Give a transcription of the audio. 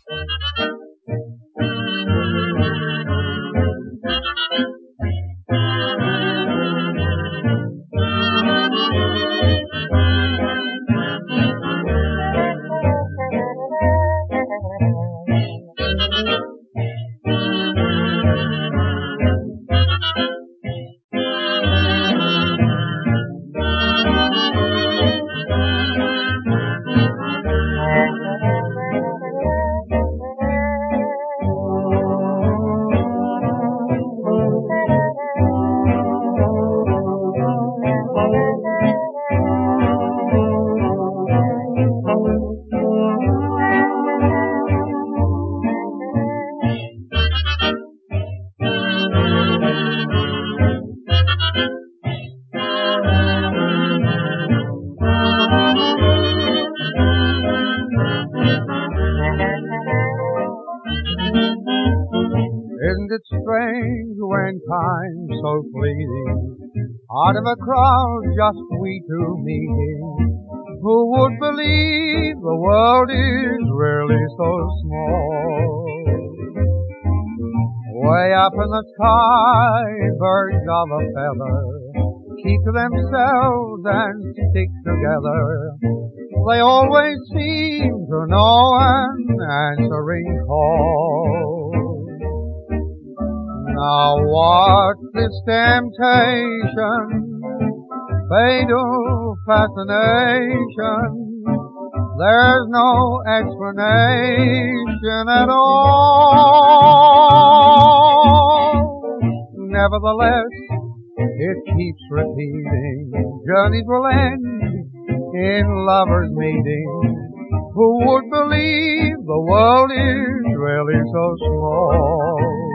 Isn't it strange when time's so fleeting, out of a crowd just we two meeting? Who would believe the world is really so small? Way up in the sky, birds of a feather keep to themselves and stick together. They always seem to know an answering call. Now what's this temptation, fatal fascination? There's no explanation at all. Nevertheless, it keeps repeating. Journeys will end in lovers' meeting. Who would believe the world is really so small?